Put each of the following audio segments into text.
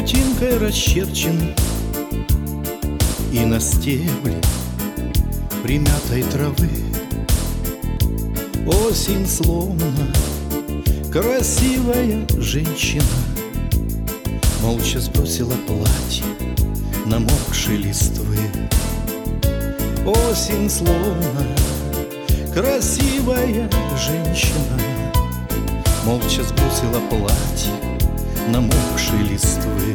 паутинкой расчерчен, и на стебле примятой травы осень словно красивая женщина молча сбросила платье намокшей листвы. Осень словно красивая женщина молча сбросила платье намокшей листвы.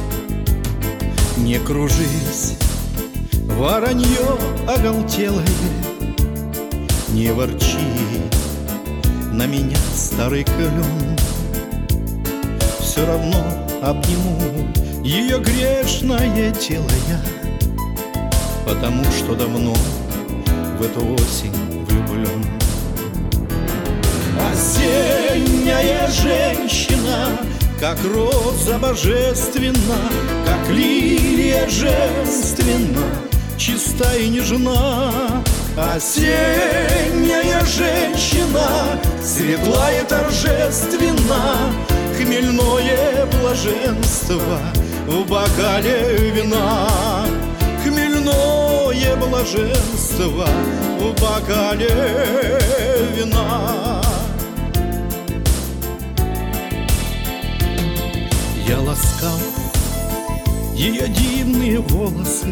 Не кружись, воронье оголтелое, не ворчи на меня, старый клен. Все равно обниму ее грешное тело я, потому что давно в эту осень влюблен. Осенняя женщина, как роза божественна, как лилия женственна, чиста и нежна. Осенняя женщина, светла и торжественна, хмельное блаженство в бокале вина. Хмельное блаженство в бокале вина. Я ласкал ее дивные волосы,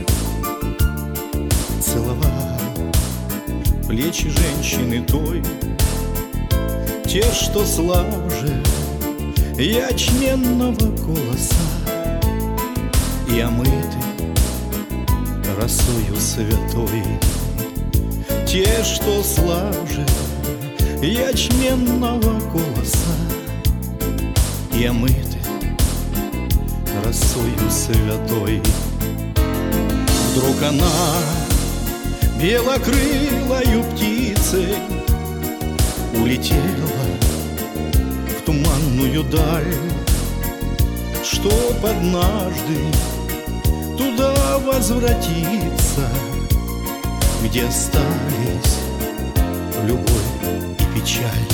целовал плечи женщины той, те, что слаже ячменного колоса и омыты росою святой, те, что слаже ячменного колоса и омыты росою святой. Вдруг она белокрылою птицей улетела в туманную даль, чтоб однажды туда возвратиться, где остались любовь и печаль.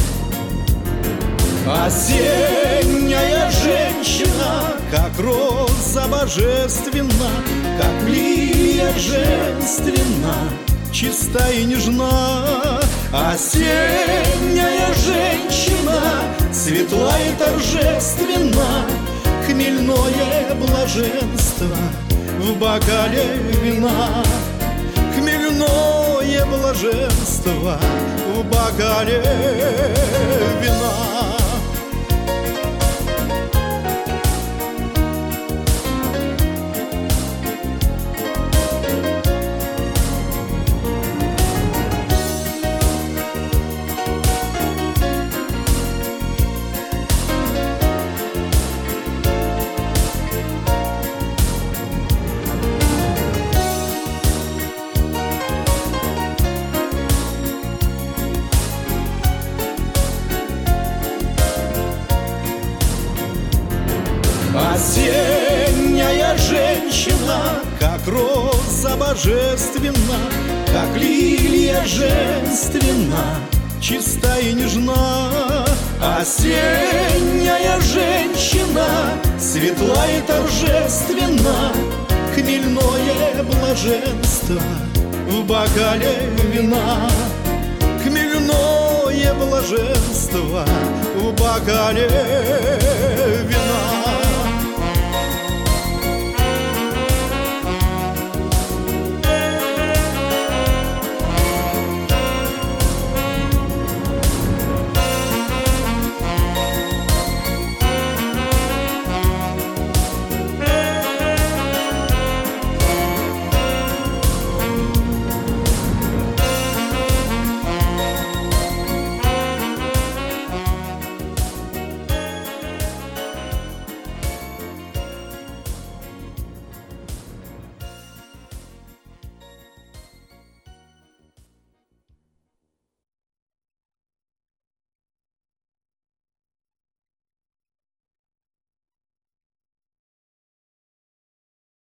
Осенняя женщина, как роза божественна, как лилия женственна, чиста и нежна. Осенняя женщина, светла и торжественна, хмельное блаженство в бокале вина. Хмельное блаженство в бокале вина. Осенняя женщина, как роза божественна, как лилия женственна, чиста и нежна. Осенняя женщина, светла и торжественна, хмельное блаженство в бокале вина. Хмельное блаженство в бокале вина.